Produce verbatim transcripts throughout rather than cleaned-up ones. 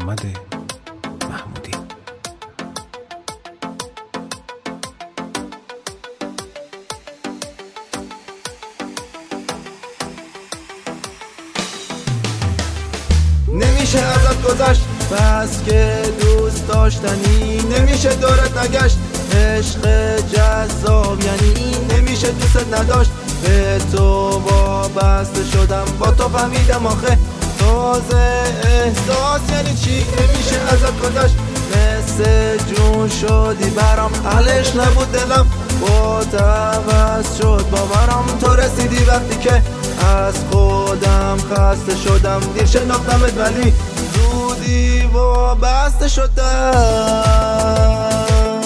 محمد محمودی. نمیشه ازت گذشت بس که دوست داشتنی، نمیشه دورت نگشت عشق جذاب یعنی نمیشه دوست نداشت. به تو وابسته شدم با تو فهمیدم آخه تازه احساس یعنی چی. نمیشه ازت گذشت مثل جون شدی برام، حلش نبود دلم با عوض شد باورم. تو رسیدی وقتی که از خودم خسته شدم، دیر شناختمت ولی زودی وابسته شدم.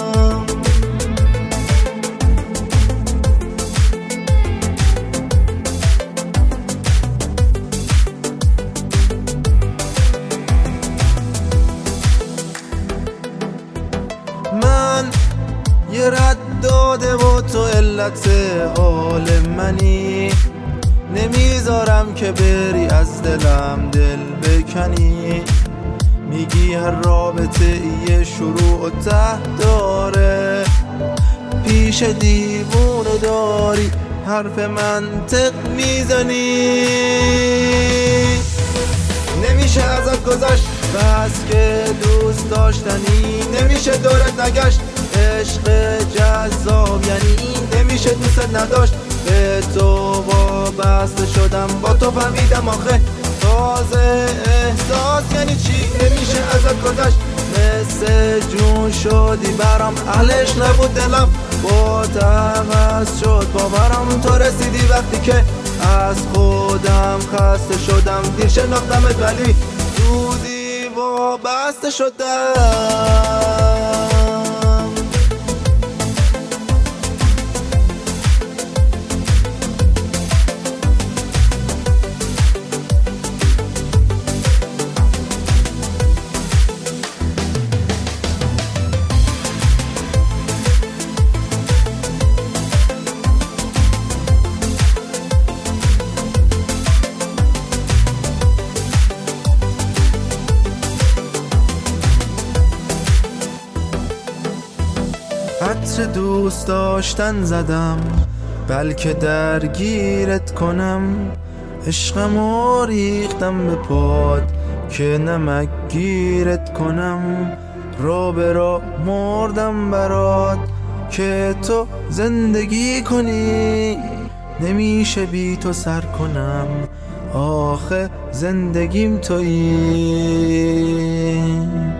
من یه رد داده و تو علت حال منی، نمیذارم که بری از دلم دل بکنی. میگی هر رابطه یه شروع و ته داره، پیش دیوونه داری حرف منطق میزنی. نمیشه ازت گذشت بس که دوست داشتنی، نمیشه دورت نگشت عشق جذاب یعنی نمیشه دوست نداشت. به تو وابسته شدم با تو فهمیدم آخه تازه احساس یعنی چی. نمیشه ازت گذشت مثل جون شدی برام، حلش نبود دلم با عوض شد باورم. تو رسیدی وقتی که از خودم خسته شدم، دیر شناختمت ولی زودی وابسته شدم. عطر دوست داشتن زدم بلکه درگیرت کنم، عشقمو ریختم به پاد که نمک گیرت کنم. را به را مردم برات که تو زندگی کنی، نمیشه بی تو سر کنم آخه زندگیم تویی.